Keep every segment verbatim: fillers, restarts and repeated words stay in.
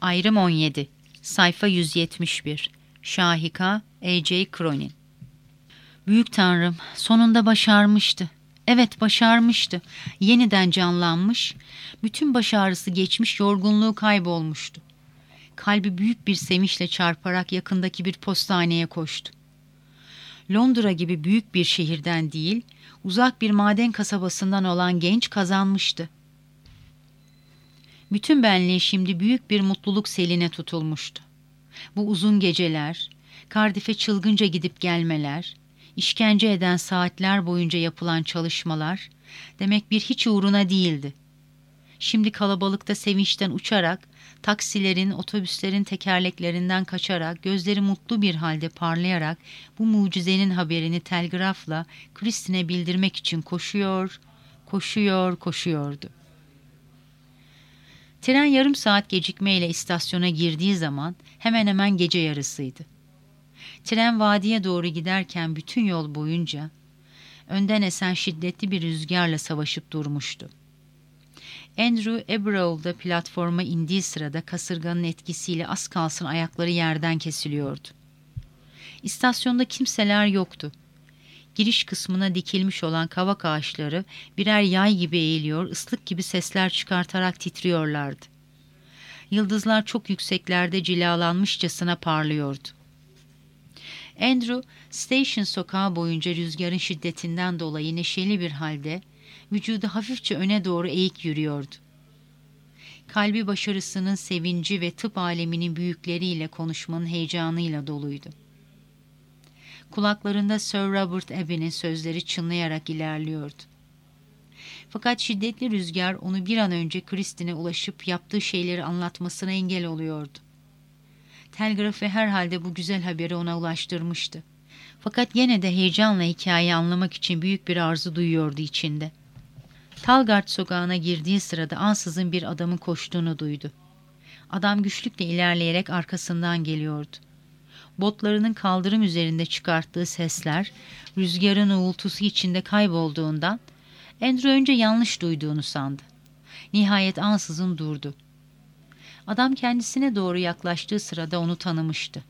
Ayrım on yedi. Sayfa yüz yetmiş bir. Şahika A J Cronin. Büyük Tanrım, sonunda başarmıştı. Evet, başarmıştı. Yeniden canlanmış, bütün baş ağrısı geçmiş, yorgunluğu kaybolmuştu. Kalbi büyük bir sevinçle çarparak yakındaki bir postaneye koştu. Londra gibi büyük bir şehirden değil, uzak bir maden kasabasından olan genç kazanmıştı. Bütün benliği şimdi büyük bir mutluluk seline tutulmuştu. Bu uzun geceler, Cardiff'e çılgınca gidip gelmeler, işkence eden saatler boyunca yapılan çalışmalar, demek bir hiç uğruna değildi. Şimdi kalabalıkta sevinçten uçarak, taksilerin, otobüslerin tekerleklerinden kaçarak, gözleri mutlu bir halde parlayarak bu mucizenin haberini telgrafla Kristin'e bildirmek için koşuyor, koşuyor, koşuyordu. Tren yarım saat gecikmeyle istasyona girdiği zaman hemen hemen gece yarısıydı. Tren vadiye doğru giderken bütün yol boyunca önden esen şiddetli bir rüzgarla savaşıp durmuştu. Andrew Aberow'da platforma indiği sırada kasırganın etkisiyle az kalsın ayakları yerden kesiliyordu. İstasyonda kimseler yoktu. Giriş kısmına dikilmiş olan kavak ağaçları birer yay gibi eğiliyor, ıslık gibi sesler çıkartarak titriyorlardı. Yıldızlar çok yükseklerde cilalanmışçasına parlıyordu. Andrew, Station sokağı boyunca rüzgarın şiddetinden dolayı neşeli bir halde, vücudu hafifçe öne doğru eğik yürüyordu. Kalbi başarısının sevinci ve tıp aleminin büyükleriyle konuşmanın heyecanıyla doluydu. Kulaklarında Sir Robert Abbey'nin sözleri çınlayarak ilerliyordu. Fakat şiddetli rüzgar onu bir an önce Kristin'e ulaşıp yaptığı şeyleri anlatmasına engel oluyordu. Telgrafı herhalde bu güzel haberi ona ulaştırmıştı. Fakat yine de heyecanla hikayeyi anlamak için büyük bir arzu duyuyordu içinde. Talgard sokağına girdiği sırada ansızın bir adamın koştuğunu duydu. Adam güçlükle ilerleyerek arkasından geliyordu. Botlarının kaldırım üzerinde çıkarttığı sesler, rüzgarın uğultusu içinde kaybolduğundan Andrew önce yanlış duyduğunu sandı. Nihayet ansızın durdu. Adam kendisine doğru yaklaştığı sırada onu tanımıştı.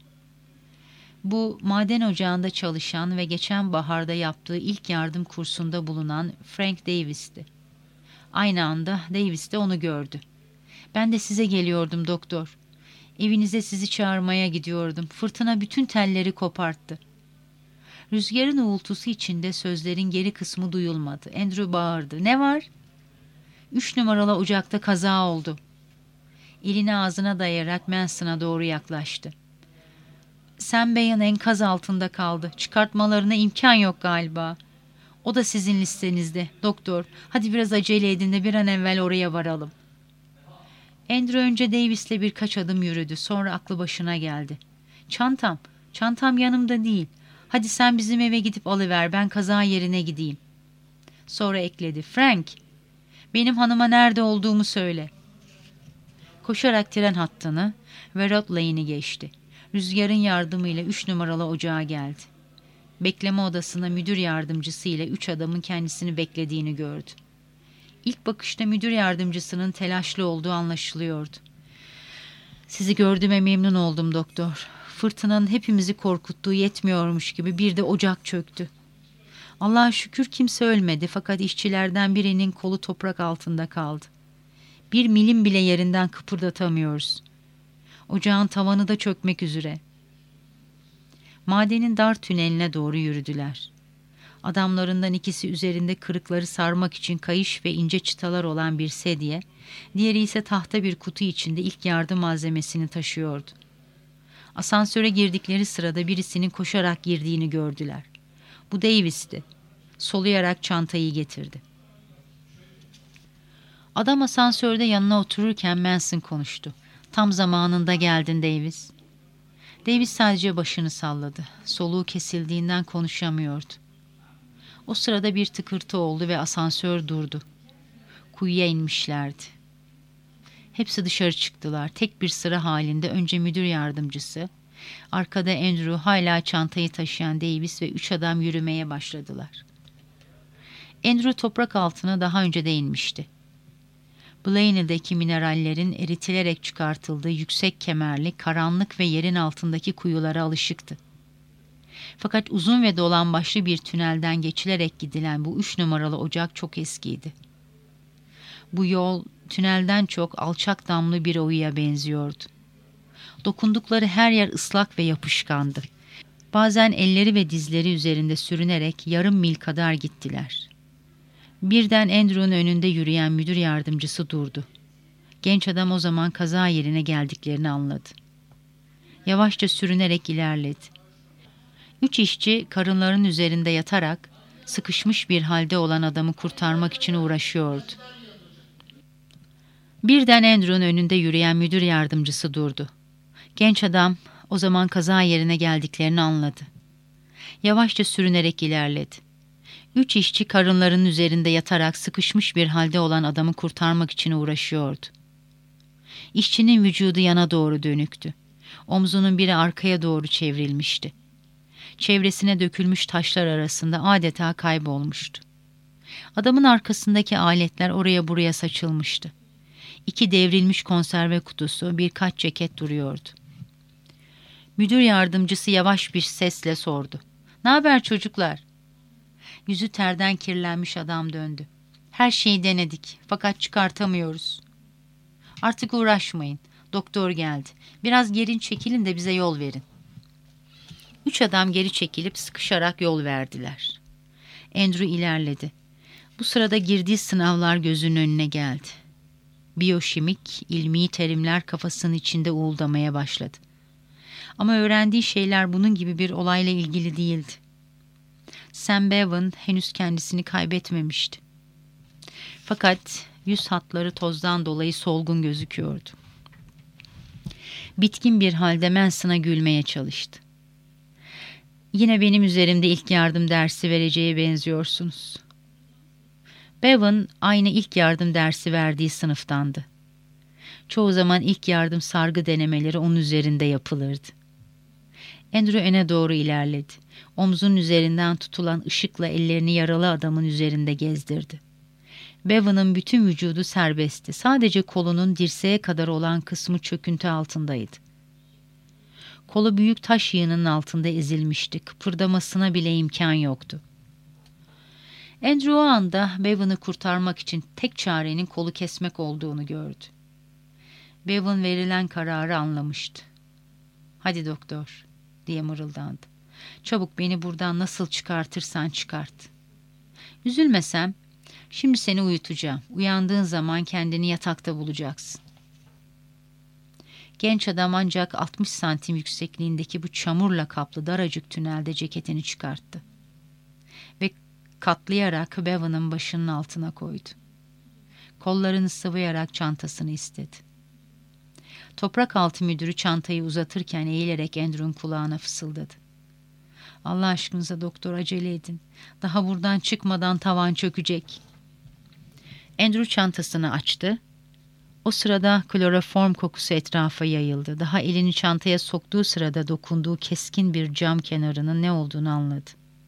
Bu maden ocağında çalışan ve geçen baharda yaptığı ilk yardım kursunda bulunan Frank Davis'ti. Aynı anda Davis de onu gördü. "Ben de size geliyordum doktor. Evinize sizi çağırmaya gidiyordum. Fırtına bütün telleri koparttı." Rüzgarın uğultusu içinde sözlerin geri kısmı duyulmadı. Andrew bağırdı. "Ne var?" Üç numaralı ocakta kaza oldu." Elini ağzına dayayarak Manson'a doğru yaklaştı. "Sam Bey'in enkaz altında kaldı. Çıkartmalarına imkan yok galiba. O da sizin listenizde. Doktor, hadi biraz acele edin de bir an evvel oraya varalım." Andrew önce Davis'le birkaç adım yürüdü. Sonra aklı başına geldi. "Çantam, çantam yanımda değil. Hadi sen bizim eve gidip alıver, ben kaza yerine gideyim." Sonra ekledi. "Frank, benim hanıma nerede olduğumu söyle." Koşarak tren hattını ve Rod Lane'i geçti. Rüzgarın yardımıyla üç numaralı ocağa geldi. Bekleme odasında müdür yardımcısı ile üç adamın kendisini beklediğini gördü. İlk bakışta müdür yardımcısının telaşlı olduğu anlaşılıyordu. "Sizi gördüğüme memnun oldum doktor. Fırtınanın hepimizi korkuttuğu yetmiyormuş gibi bir de ocak çöktü. Allah'a şükür kimse ölmedi, fakat işçilerden birinin kolu toprak altında kaldı. Bir milim bile yerinden kıpırdatamıyoruz. Ocağın tavanı da çökmek üzere." Madenin dar tüneline doğru yürüdüler. Adamlarından ikisi üzerinde kırıkları sarmak için kayış ve ince çıtalar olan bir sedye, diğeri ise tahta bir kutu içinde ilk yardım malzemesini taşıyordu. Asansöre girdikleri sırada birisinin koşarak girdiğini gördüler. Bu Davis'ti. Soluyarak çantayı getirdi. Adam asansörde yanına otururken Manson konuştu. "Tam zamanında geldin Davis." Davis sadece başını salladı. Soluğu kesildiğinden konuşamıyordu. O sırada bir tıkırtı oldu ve asansör durdu. Kuyuya inmişlerdi. Hepsi dışarı çıktılar. Tek bir sıra halinde önce müdür yardımcısı, arkada Andrew, hala çantayı taşıyan Davis ve üç adam yürümeye başladılar. Andrew toprak altına daha önce de inmişti. Blaney'deki minerallerin eritilerek çıkartıldığı yüksek kemerli, karanlık ve yerin altındaki kuyulara alışıktı. Fakat uzun ve dolambaçlı bir tünelden geçilerek gidilen bu üç numaralı ocak çok eskiydi. Bu yol tünelden çok alçak damlı bir oyuya benziyordu. Dokundukları her yer ıslak ve yapışkandı. Bazen elleri ve dizleri üzerinde sürünerek yarım mil kadar gittiler. Birden Andrew'un önünde yürüyen müdür yardımcısı durdu. Genç adam o zaman kaza yerine geldiklerini anladı. Yavaşça sürünerek ilerledi. Üç işçi karınların üzerinde yatarak sıkışmış bir halde olan adamı kurtarmak için uğraşıyordu. Birden Andrew'un önünde yürüyen müdür yardımcısı durdu. Genç adam o zaman kaza yerine geldiklerini anladı. Yavaşça sürünerek ilerledi. Üç işçi karınların üzerinde yatarak sıkışmış bir halde olan adamı kurtarmak için uğraşıyordu. İşçinin vücudu yana doğru dönüktü. Omzunun biri arkaya doğru çevrilmişti. Çevresine dökülmüş taşlar arasında adeta kaybolmuştu. Adamın arkasındaki aletler oraya buraya saçılmıştı. İki devrilmiş konserve kutusu, birkaç ceket duruyordu. Müdür yardımcısı yavaş bir sesle sordu. "Ne haber çocuklar?" Yüzü terden kirlenmiş adam döndü. "Her şeyi denedik fakat çıkartamıyoruz." "Artık uğraşmayın. Doktor geldi. Biraz geri çekilin de bize yol verin." Üç adam geri çekilip sıkışarak yol verdiler. Andrew ilerledi. Bu sırada girdiği sınavlar gözünün önüne geldi. Biyoşimik, ilmi terimler kafasının içinde uğuldamaya başladı. Ama öğrendiği şeyler bunun gibi bir olayla ilgili değildi. Sam Bevan henüz kendisini kaybetmemişti. Fakat yüz hatları tozdan dolayı solgun gözüküyordu. Bitkin bir halde Manson'a gülmeye çalıştı. "Yine benim üzerimde ilk yardım dersi vereceğe benziyorsunuz." Bevan aynı ilk yardım dersi verdiği sınıftandı. Çoğu zaman ilk yardım sargı denemeleri onun üzerinde yapılırdı. Andrew öne doğru ilerledi. Omzunun üzerinden tutulan ışıkla ellerini yaralı adamın üzerinde gezdirdi. Bevan'ın bütün vücudu serbestti. Sadece kolunun dirseğe kadar olan kısmı çöküntü altındaydı. Kolu büyük taş yığınının altında ezilmişti. Kıpırdamasına bile imkan yoktu. Andrew o anda Bevan'ı kurtarmak için tek çarenin kolu kesmek olduğunu gördü. Bevan verilen kararı anlamıştı. "Hadi doktor," diye mırıldandı. "Çabuk beni buradan nasıl çıkartırsan çıkart. Üzülmesem şimdi seni uyutacağım. Uyandığın zaman kendini yatakta bulacaksın." Genç adam ancak altmış santim yüksekliğindeki bu çamurla kaplı daracık tünelde ceketini çıkarttı. Ve katlayarak Bevan'ın başının altına koydu. Kollarını sıvayarak çantasını istedi. Toprak altı müdürü çantayı uzatırken eğilerek Andrew'un kulağına fısıldadı. "Allah aşkınıza doktor, acele edin. Daha buradan çıkmadan tavan çökecek." Andrew çantasını açtı. O sırada kloroform kokusu etrafa yayıldı. Daha elini çantaya soktuğu sırada dokunduğu keskin bir cam kenarının ne olduğunu anladı.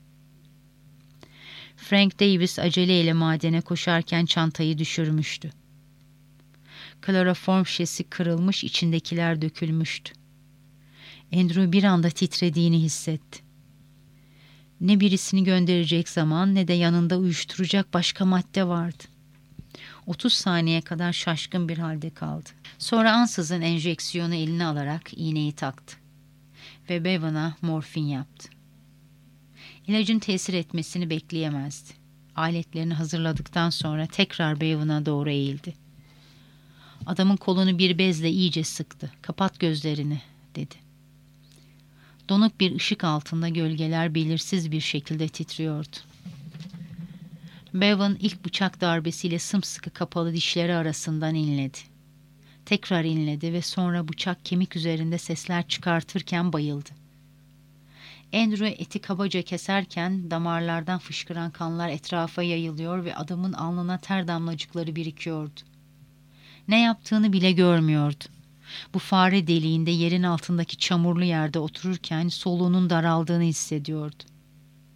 Frank Davis aceleyle madene koşarken çantayı düşürmüştü. Kloroform şişesi kırılmış, içindekiler dökülmüştü. Andrew bir anda titrediğini hissetti. Ne birisini gönderecek zaman ne de yanında uyuşturacak başka madde vardı. otuz saniye kadar şaşkın bir halde kaldı. Sonra ansızın enjeksiyonu eline alarak iğneyi taktı. Ve Bevan'a morfin yaptı. İlacın tesir etmesini bekleyemezdi. Aletlerini hazırladıktan sonra tekrar Bevan'a doğru eğildi. Adamın kolunu bir bezle iyice sıktı. "Kapat gözlerini," dedi. Donuk bir ışık altında gölgeler belirsiz bir şekilde titriyordu. Bevan ilk bıçak darbesiyle sımsıkı kapalı dişleri arasından inledi. Tekrar inledi ve sonra bıçak kemik üzerinde sesler çıkartırken bayıldı. Andrew eti kabaca keserken damarlardan fışkıran kanlar etrafa yayılıyor ve adamın alnına ter damlacıkları birikiyordu. Ne yaptığını bile görmüyordu. Bu fare deliğinde yerin altındaki çamurlu yerde otururken soluğunun daraldığını hissediyordu.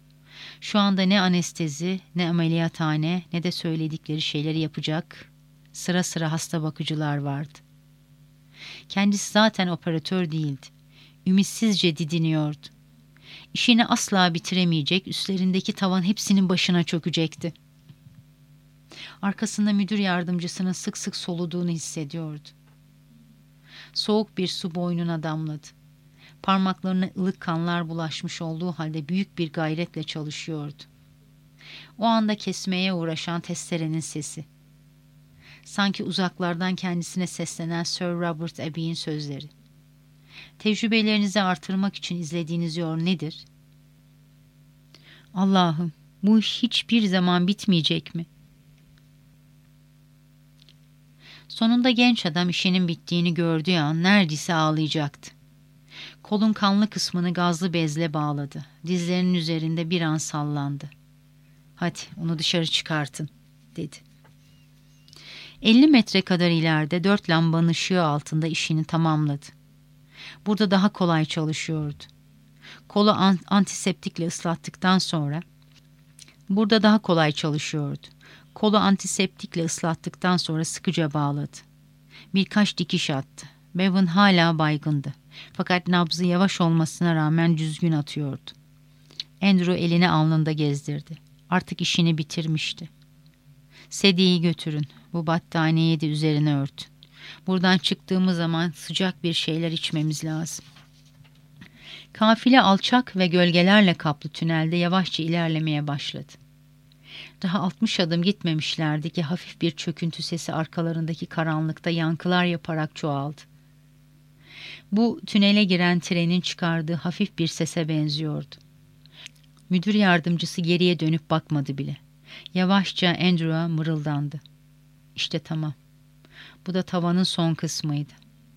Şu anda ne anestezi, ne ameliyathane, ne de söyledikleri şeyleri yapacak Sıra sıra hasta bakıcılar vardı. Kendisi zaten operatör değildi. Ümitsizce didiniyordu. İşini asla bitiremeyecek, üstlerindeki tavan hepsinin başına çökecekti. Arkasında müdür yardımcısının sık sık soluduğunu hissediyordu. Soğuk bir su boynuna damladı. Parmaklarına ılık kanlar bulaşmış olduğu halde büyük bir gayretle çalışıyordu. O anda kesmeye uğraşan testerenin sesi. Sanki uzaklardan kendisine seslenen Sir Robert Abbey'in sözleri. Tecrübelerinizi artırmak için izlediğiniz yol nedir? Allah'ım, bu iş hiçbir zaman bitmeyecek mi? Sonunda genç adam işinin bittiğini gördüğü an neredeyse ağlayacaktı. Kolun kanlı kısmını gazlı bezle bağladı. Dizlerinin üzerinde bir an sallandı. "Hadi onu dışarı çıkartın," dedi. elli metre kadar ileride dört lambanın ışığı altında işini tamamladı. Burada daha kolay çalışıyordu. Kolu an- antiseptikle ıslattıktan sonra burada daha kolay çalışıyordu. Kolu antiseptikle ıslattıktan sonra sıkıca bağladı. Birkaç dikiş attı. Bevan hala baygındı. Fakat nabzı yavaş olmasına rağmen düzgün atıyordu. Andrew elini alnında gezdirdi. Artık işini bitirmişti. "Sedye'yi götürün. Bu battaniyeyi de üzerine örtün. Buradan çıktığımız zaman sıcak bir şeyler içmemiz lazım." Kafile alçak ve gölgelerle kaplı tünelde yavaşça ilerlemeye başladı. Daha altmış adım gitmemişlerdi ki hafif bir çöküntü sesi arkalarındaki karanlıkta yankılar yaparak çoğaldı. Bu tünele giren trenin çıkardığı hafif bir sese benziyordu. Müdür yardımcısı geriye dönüp bakmadı bile. Yavaşça Andrew'a mırıldandı. "İşte tamam. Bu da tavanın son kısmıydı."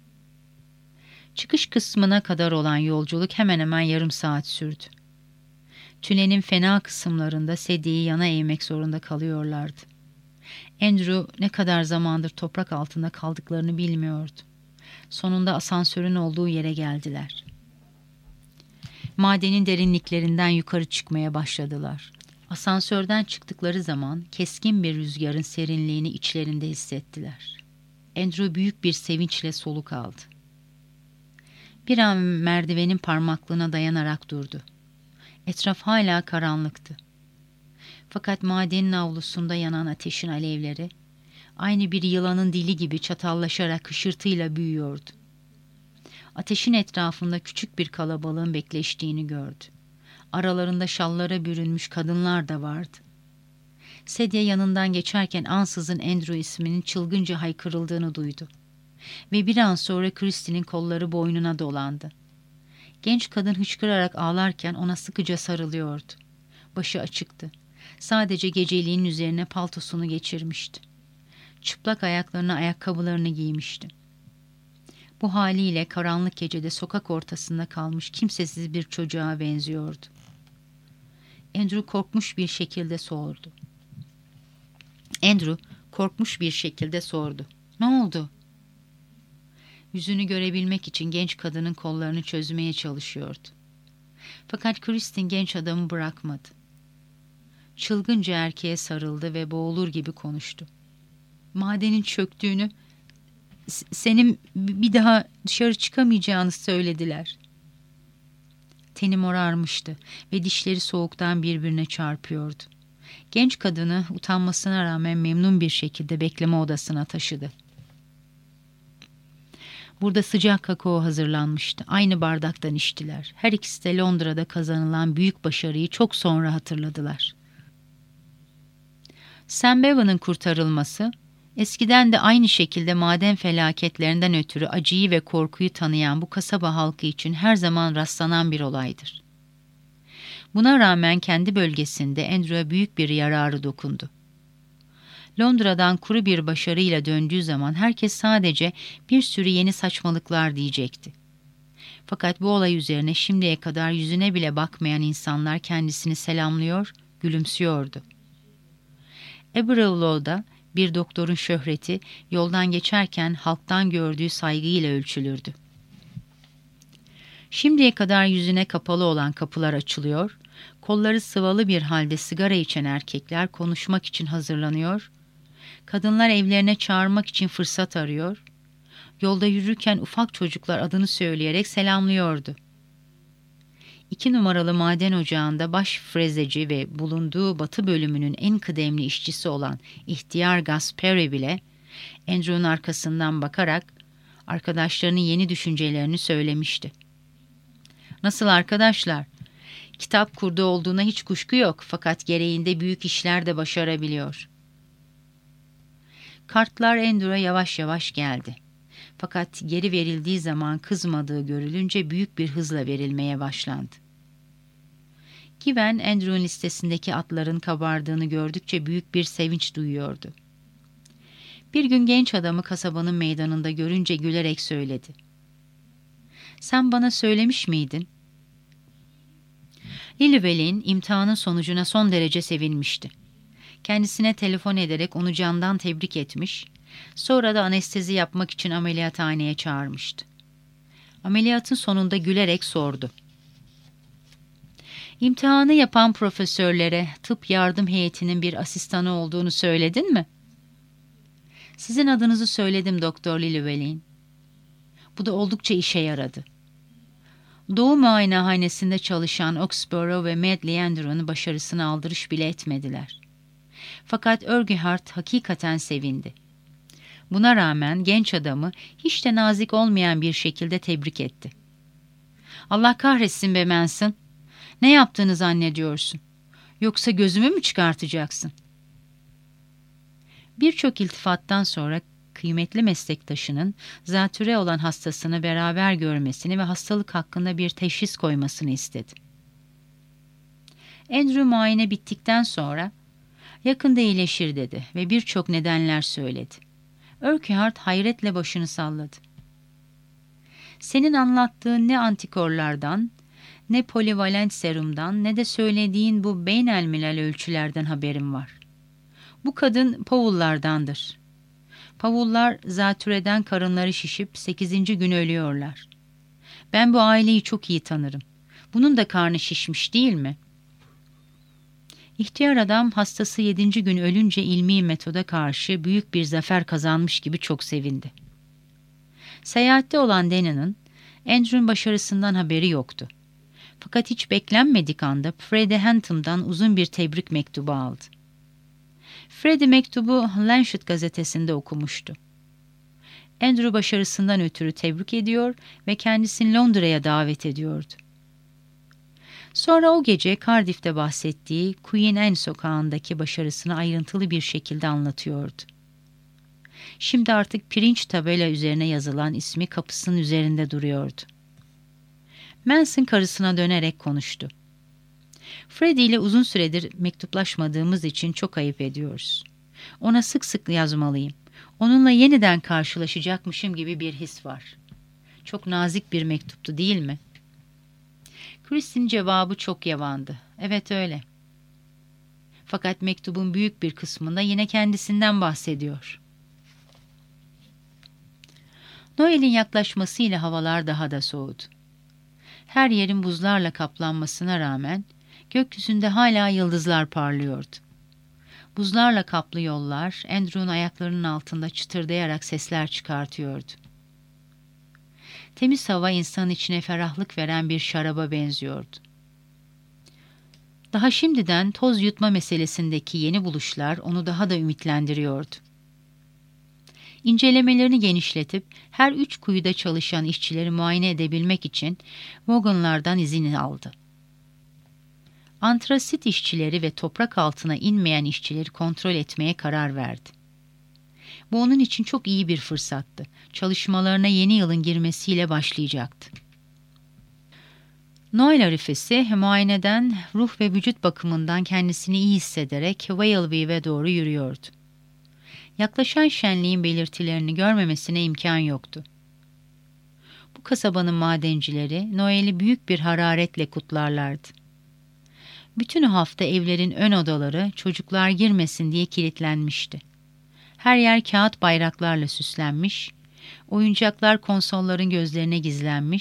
Çıkış kısmına kadar olan yolculuk hemen hemen yarım saat sürdü. Tünelin fena kısımlarında sedyeyi yana eğmek zorunda kalıyorlardı. Andrew ne kadar zamandır toprak altında kaldıklarını bilmiyordu. Sonunda asansörün olduğu yere geldiler. Madenin derinliklerinden yukarı çıkmaya başladılar. Asansörden çıktıkları zaman keskin bir rüzgarın serinliğini içlerinde hissettiler. Andrew büyük bir sevinçle soluk aldı. Bir an merdivenin parmaklığına dayanarak durdu. Etraf hala karanlıktı. Fakat madenin avlusunda yanan ateşin alevleri, aynı bir yılanın dili gibi çatallaşarak hışırtıyla büyüyordu. Ateşin etrafında küçük bir kalabalığın bekleştiğini gördü. Aralarında şallara bürünmüş kadınlar da vardı. Sedye yanından geçerken ansızın Andrew isminin çılgınca haykırıldığını duydu. Ve bir an sonra Christie'nin kolları boynuna dolandı. Genç kadın hıçkırarak ağlarken ona sıkıca sarılıyordu. Başı açıktı. Sadece geceliğin üzerine paltosunu geçirmişti. Çıplak ayaklarına ayakkabılarını giymişti. Bu haliyle karanlık gecede sokak ortasında kalmış kimsesiz bir çocuğa benziyordu. Andrew korkmuş bir şekilde sordu. Andrew korkmuş bir şekilde sordu. "Ne oldu?" Yüzünü görebilmek için genç kadının kollarını çözmeye çalışıyordu. Fakat Kristin genç adamı bırakmadı. Çılgınca erkeğe sarıldı ve boğulur gibi konuştu. "Madenin çöktüğünü, senin bir daha dışarı çıkamayacağını söylediler." Teni morarmıştı ve dişleri soğuktan birbirine çarpıyordu. Genç kadını utanmasına rağmen memnun bir şekilde bekleme odasına taşıdı. Burada sıcak kakao hazırlanmıştı. Aynı bardaktan içtiler. Her ikisi de Londra'da kazanılan büyük başarıyı çok sonra hatırladılar. Sam Bevan'ın kurtarılması, eskiden de aynı şekilde maden felaketlerinden ötürü acıyı ve korkuyu tanıyan bu kasaba halkı için her zaman rastlanan bir olaydır. Buna rağmen kendi bölgesinde Andrew'a büyük bir yararı dokundu. Londra'dan kuru bir başarıyla döndüğü zaman herkes sadece bir sürü yeni saçmalıklar diyecekti. Fakat bu olay üzerine şimdiye kadar yüzüne bile bakmayan insanlar kendisini selamlıyor, gülümsüyordu. Aberylow'da bir doktorun şöhreti yoldan geçerken halktan gördüğü saygıyla ölçülürdü. Şimdiye kadar yüzüne kapalı olan kapılar açılıyor, kolları sıvalı bir halde sigara içen erkekler konuşmak için hazırlanıyor, Kadınlar evlerine çağırmak için fırsat arıyor, yolda yürürken ufak çocuklar adını söyleyerek selamlıyordu. İki numaralı maden ocağında baş frezeci ve bulunduğu batı bölümünün en kıdemli işçisi olan ihtiyar Gasperi bile Andrew'un arkasından bakarak arkadaşlarının yeni düşüncelerini söylemişti. "Nasıl arkadaşlar? Kitap kurdu olduğuna hiç kuşku yok, fakat gereğinde büyük işler de başarabiliyor." Kartlar Andrew'a yavaş yavaş geldi. Fakat geri verildiği zaman kızmadığı görülünce büyük bir hızla verilmeye başlandı. Given, Andrew'un listesindeki atların kabardığını gördükçe büyük bir sevinç duyuyordu. Bir gün genç adamı kasabanın meydanında görünce gülerek söyledi. "Sen bana söylemiş miydin?" Lilibel'in imtihanın sonucuna son derece sevinmişti. Kendisine telefon ederek onu candan tebrik etmiş, sonra da anestezi yapmak için ameliyathaneye çağırmıştı. Ameliyatın sonunda gülerek sordu. "İmtihanı yapan profesörlere tıp yardım heyetinin bir asistanı olduğunu söyledin mi?" "Sizin adınızı söyledim Doktor Lilibel'in." Bu da oldukça işe yaradı. Doğu muayenehanesinde çalışan Oxborough ve Medley Andrew'un başarısını aldırış bile etmediler. Fakat Urquhart hakikaten sevindi. Buna rağmen genç adamı hiç de nazik olmayan bir şekilde tebrik etti. "Allah kahretsin be Manson. Ne yaptığını zannediyorsun? Yoksa gözümü mü çıkartacaksın?" Birçok iltifattan sonra kıymetli meslektaşının zatürre olan hastasını beraber görmesini ve hastalık hakkında bir teşhis koymasını istedi. Andrew muayene bittikten sonra "Yakında iyileşir" dedi ve birçok nedenler söyledi. Urquhart hayretle başını salladı. "Senin anlattığın ne antikorlardan, ne polivalent serumdan, ne de söylediğin bu beynelmilel ölçülerden haberim var. Bu kadın Powell'lardandır. Powell'lar zatürreden karınları şişip sekizinci gün ölüyorlar. Ben bu aileyi çok iyi tanırım. Bunun da karnı şişmiş değil mi?" İhtiyar adam hastası yedinci gün ölünce ilmi metoda karşı büyük bir zafer kazanmış gibi çok sevindi. Seyahatte olan Dani'nin Andrew'un başarısından haberi yoktu. Fakat hiç beklenmedik anda Freddie Hantham'dan uzun bir tebrik mektubu aldı. Freddie mektubu Lancet gazetesinde okumuştu. Andrew başarısından ötürü tebrik ediyor ve kendisini Londra'ya davet ediyordu. Sonra o gece Cardiff'te bahsettiği Queen Anne sokağındaki başarısını ayrıntılı bir şekilde anlatıyordu. Şimdi artık pirinç tabela üzerine yazılan ismi kapısının üzerinde duruyordu. Manson karısına dönerek konuştu. "Freddie ile uzun süredir mektuplaşmadığımız için çok ayıp ediyoruz. Ona sık sık yazmalıyım. Onunla yeniden karşılaşacakmışım gibi bir his var. Çok nazik bir mektuptu değil mi?" Chris'in cevabı çok yavandı. "Evet öyle. Fakat mektubun büyük bir kısmında yine kendisinden bahsediyor." Noel'in yaklaşmasıyla havalar daha da soğudu. Her yerin buzlarla kaplanmasına rağmen gökyüzünde hala yıldızlar parlıyordu. Buzlarla kaplı yollar Andrew'un ayaklarının altında çıtırdayarak sesler çıkartıyordu. Temiz hava insanın içine ferahlık veren bir şaraba benziyordu. Daha şimdiden toz yutma meselesindeki yeni buluşlar onu daha da ümitlendiriyordu. İncelemelerini genişletip her üç kuyuda çalışan işçileri muayene edebilmek için wagonlardan izin aldı. Antrasit işçileri ve toprak altına inmeyen işçileri kontrol etmeye karar verdi. Bu onun için çok iyi bir fırsattı. Çalışmalarına yeni yılın girmesiyle başlayacaktı. Noel arifesi muayeneden ruh ve vücut bakımından kendisini iyi hissederek Whaleview'e doğru yürüyordu. Yaklaşan şenliğin belirtilerini görmemesine imkan yoktu. Bu kasabanın madencileri Noel'i büyük bir hararetle kutlarlardı. Bütün hafta evlerin ön odaları çocuklar girmesin diye kilitlenmişti. Her yer kağıt bayraklarla süslenmiş, oyuncaklar konsolların gözlerine gizlenmiş,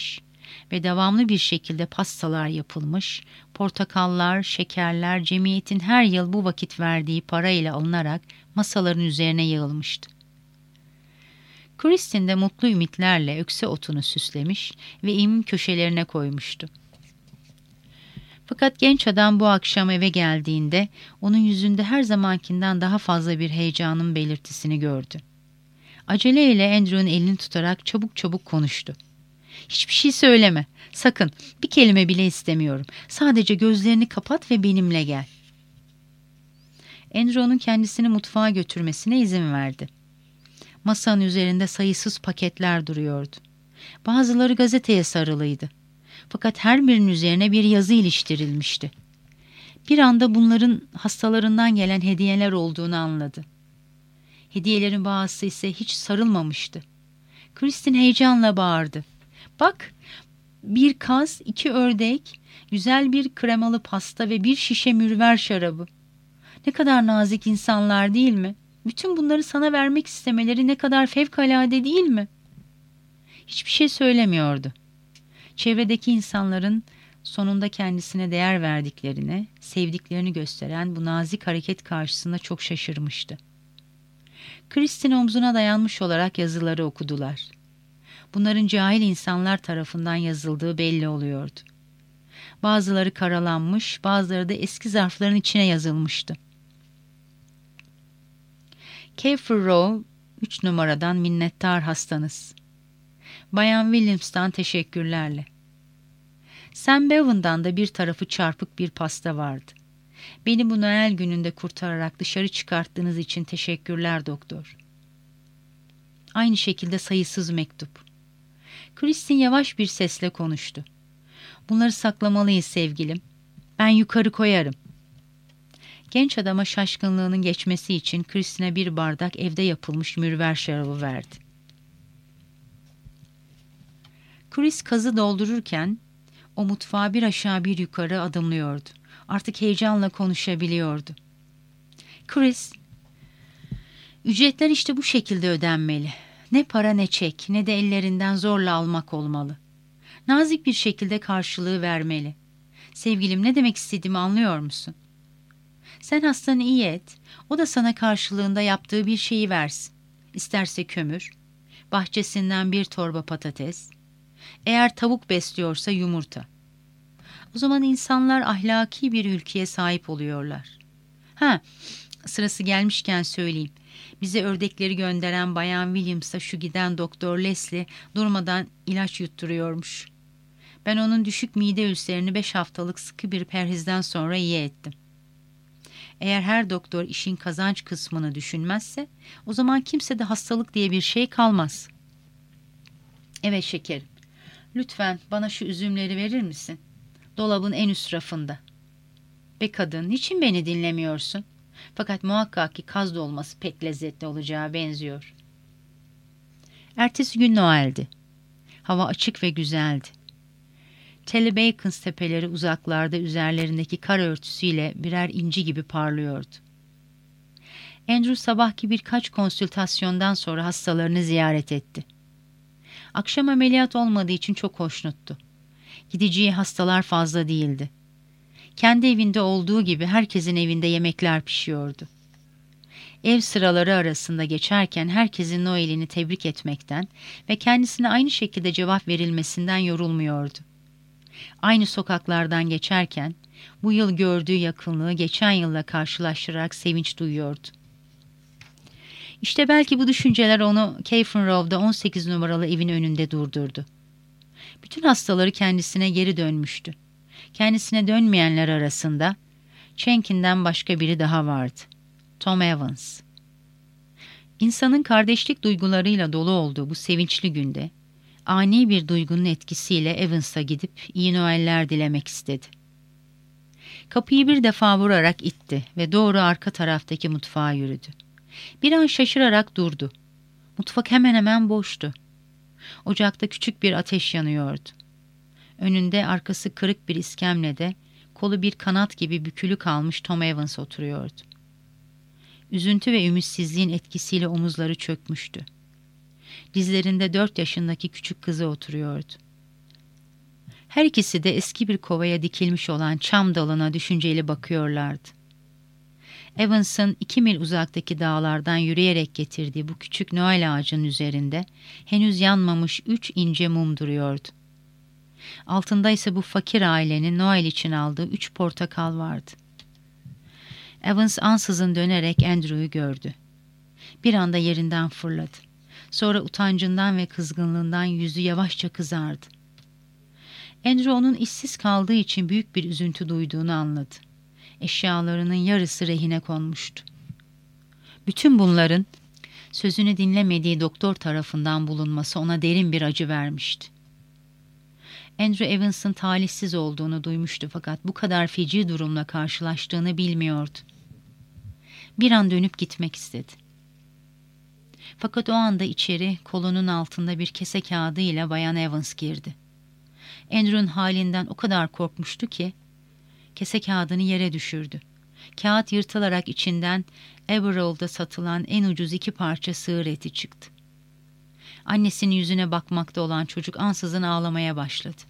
ve devamlı bir şekilde pastalar yapılmış, portakallar, şekerler cemiyetin her yıl bu vakit verdiği parayla alınarak masaların üzerine yığılmıştı. Kristin de mutlu ümitlerle ökse otunu süslemiş ve evin köşelerine koymuştu. Fakat genç adam bu akşam eve geldiğinde onun yüzünde her zamankinden daha fazla bir heyecanın belirtisini gördü. Aceleyle Andrew'un elini tutarak çabuk çabuk konuştu. "Hiçbir şey söyleme. Sakın. Bir kelime bile istemiyorum. Sadece gözlerini kapat ve benimle gel." Andrew'un kendisini mutfağa götürmesine izin verdi. Masanın üzerinde sayısız paketler duruyordu. Bazıları gazeteye sarılıydı. Fakat her birinin üzerine bir yazı iliştirilmişti. Bir anda bunların hastalarından gelen hediyeler olduğunu anladı. Hediyelerin bazısı ise hiç sarılmamıştı. Kristin heyecanla bağırdı. "Bak, bir kaz, iki ördek, güzel bir kremalı pasta ve bir şişe mürver şarabı. Ne kadar nazik insanlar, değil mi? Bütün bunları sana vermek istemeleri ne kadar fevkalade, değil mi?" Hiçbir şey söylemiyordu. Çevredeki insanların sonunda kendisine değer verdiklerini, sevdiklerini gösteren bu nazik hareket karşısında çok şaşırmıştı. Kristin omzuna dayanmış olarak yazıları okudular. Bunların cahil insanlar tarafından yazıldığı belli oluyordu. Bazıları karalanmış, bazıları da eski zarfların içine yazılmıştı. Kefir Row, üç numaradan minnettar hastanız. Bayan Williams'tan teşekkürlerle. Sam Bevan'dan da bir tarafı çarpık bir pasta vardı. Beni bu Noel gününde kurtararak dışarı çıkarttığınız için teşekkürler doktor. Aynı şekilde sayısız mektup. Kristin yavaş bir sesle konuştu. Bunları saklamalıyız sevgilim. Ben yukarı koyarım. Genç adama şaşkınlığının geçmesi için Kristin'e bir bardak evde yapılmış mürver şarabı verdi. Chris kazı doldururken o mutfağa bir aşağı bir yukarı adımlıyordu. Artık heyecanla konuşabiliyordu. "Chris, ücretler işte bu şekilde ödenmeli. Ne para ne çek, ne de ellerinden zorla almak olmalı. Nazik bir şekilde karşılığı vermeli. Sevgilim, ne demek istediğimi anlıyor musun? Sen hastanı iyi et, o da sana karşılığında yaptığı bir şeyi versin. İsterse kömür, bahçesinden bir torba patates, eğer tavuk besliyorsa yumurta. O zaman insanlar ahlaki bir ülkeye sahip oluyorlar. Ha, sırası gelmişken söyleyeyim. Bize ördekleri gönderen Bayan Williams'a şu giden Doktor Leslie durmadan ilaç yutturuyormuş. Ben onun düşük mide ülserini beş haftalık sıkı bir perhizden sonra iyi ettim. Eğer her doktor işin kazanç kısmını düşünmezse, o zaman kimsede hastalık diye bir şey kalmaz." "Evet şekerim. Lütfen bana şu üzümleri verir misin? Dolabın en üst rafında." "Be kadın, niçin beni dinlemiyorsun? Fakat muhakkak ki kaz dolması pek lezzetli olacağı benziyor." Ertesi gün Noel'di. Hava açık ve güzeldi. Telly Bacons tepeleri uzaklarda üzerlerindeki kar örtüsüyle birer inci gibi parlıyordu. Andrew sabahki birkaç konsültasyondan sonra hastalarını ziyaret etti. Akşam ameliyat olmadığı için çok hoşnuttu. Gideceği hastalar fazla değildi. Kendi evinde olduğu gibi herkesin evinde yemekler pişiyordu. Ev sıraları arasında geçerken herkesin Noel'ini tebrik etmekten ve kendisine aynı şekilde cevap verilmesinden yorulmuyordu. Aynı sokaklardan geçerken bu yıl gördüğü yakınlığı geçen yılla karşılaştırarak sevinç duyuyordu. İşte belki bu düşünceler onu Kefir Row'da on sekiz numaralı evin önünde durdurdu. Bütün hastaları kendisine geri dönmüştü. Kendisine dönmeyenler arasında Chenkin'den başka biri daha vardı. Tom Evans. İnsanın kardeşlik duygularıyla dolu olduğu bu sevinçli günde ani bir duygunun etkisiyle Evans'a gidip iyi Noeller dilemek istedi. Kapıyı bir defa vurarak itti ve doğru arka taraftaki mutfağa yürüdü. Bir an şaşırarak durdu. Mutfak hemen hemen boştu. Ocakta küçük bir ateş yanıyordu. Önünde arkası kırık bir iskemlede kolu bir kanat gibi bükülü kalmış Tom Evans oturuyordu. Üzüntü ve ümitsizliğin etkisiyle omuzları çökmüştü. Dizlerinde dört yaşındaki küçük kızı oturuyordu. Her ikisi de eski bir kovaya dikilmiş olan çam dalına düşünceli bakıyorlardı. Evans'ın iki mil uzaktaki dağlardan yürüyerek getirdiği bu küçük Noel ağacının üzerinde henüz yanmamış üç ince mum duruyordu. Altında ise bu fakir ailenin Noel için aldığı üç portakal vardı. Evans ansızın dönerek Andrew'u gördü. Bir anda yerinden fırladı. Sonra utancından ve kızgınlığından yüzü yavaşça kızardı. Andrew onun işsiz kaldığı için büyük bir üzüntü duyduğunu anladı. Eşyalarının yarısı rehine konmuştu. Bütün bunların sözünü dinlemediği doktor tarafından bulunması ona derin bir acı vermişti. Andrew Evans'ın talihsiz olduğunu duymuştu fakat bu kadar feci durumla karşılaştığını bilmiyordu. Bir an dönüp gitmek istedi. Fakat o anda içeri kolunun altında bir kese kağıdı ile Bayan Evans girdi. Andrew'un halinden o kadar korkmuştu ki kese kağıdını yere düşürdü. Kağıt yırtılarak içinden Everall'da satılan en ucuz iki parça sığır eti çıktı. Annesinin yüzüne bakmakta olan çocuk ansızın ağlamaya başladı.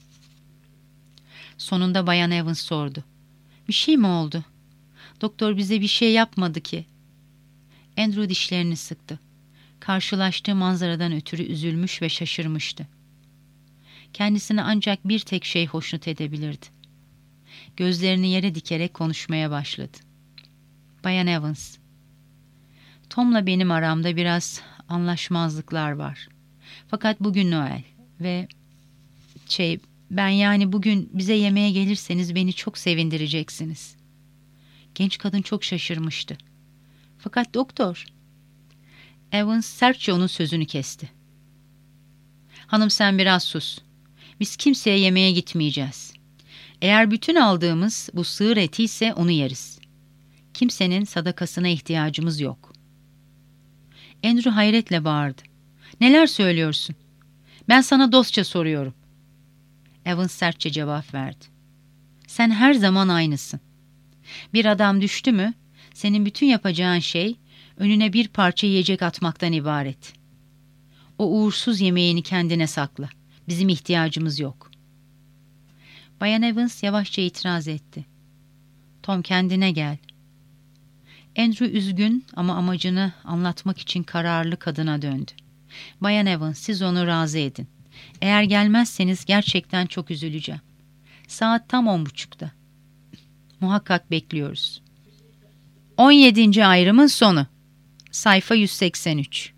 Sonunda Bayan Evans sordu. "Bir şey mi oldu? Doktor bize bir şey yapmadı ki." Andrew dişlerini sıktı. Karşılaştığı manzaradan ötürü üzülmüş ve şaşırmıştı. Kendisini ancak bir tek şey hoşnut edebilirdi. Gözlerini yere dikerek konuşmaya başladı. "Bayan Evans, Tom'la benim aramda biraz anlaşmazlıklar var. Fakat bugün Noel ve şey ben yani bugün bize yemeğe gelirseniz beni çok sevindireceksiniz." Genç kadın çok şaşırmıştı. "Fakat doktor..." Evans sertçe onun sözünü kesti. "Hanım sen biraz sus. Biz kimseye yemeğe gitmeyeceğiz. Eğer bütün aldığımız bu sığır eti ise onu yeriz. Kimsenin sadakasına ihtiyacımız yok." Andrew hayretle bağırdı. "Neler söylüyorsun? Ben sana dostça soruyorum." Evans sertçe cevap verdi. "Sen her zaman aynısın. Bir adam düştü mü, senin bütün yapacağın şey önüne bir parça yiyecek atmaktan ibaret. O uğursuz yemeğini kendine sakla. Bizim ihtiyacımız yok." Bayan Evans yavaşça itiraz etti. "Tom kendine gel." Andrew üzgün ama amacını anlatmak için kararlı kadına döndü. "Bayan Evans, siz onu razı edin. Eğer gelmezseniz gerçekten çok üzüleceğim. Saat tam on buçukta. Muhakkak bekliyoruz." on yedinci ayrımın sonu. Sayfa yüz seksen üç.